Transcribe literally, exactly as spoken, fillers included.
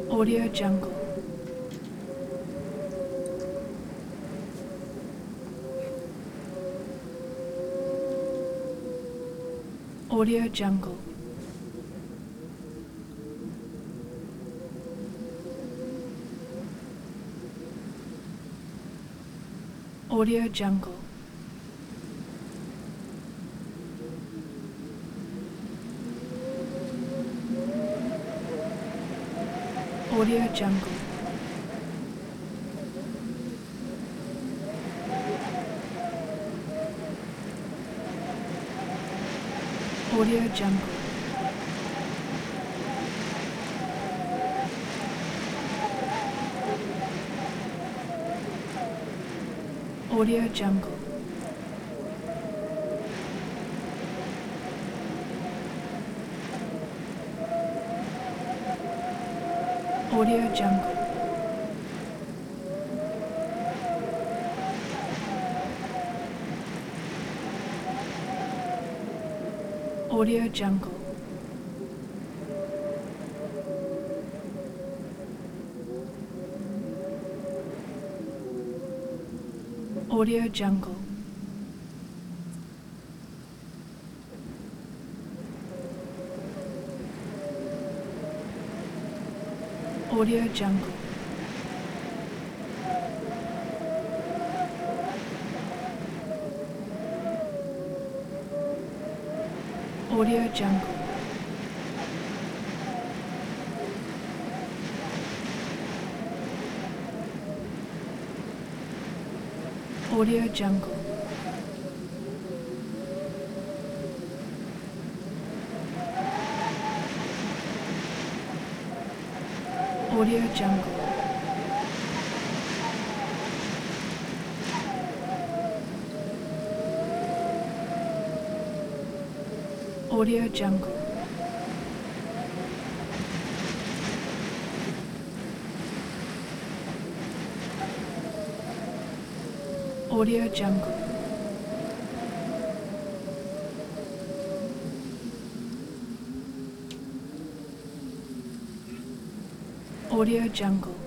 Audio Jungle. Audio Jungle. Audio Jungle. Audio Jungle. Audio Jungle. Audio Jungle. Audio Jungle. Audio Jungle. Audio Jungle. Audio Jungle. Audio Jungle. Audio Jungle. Audio Jungle. Audio Jungle. Audio Jungle. Audio Jungle.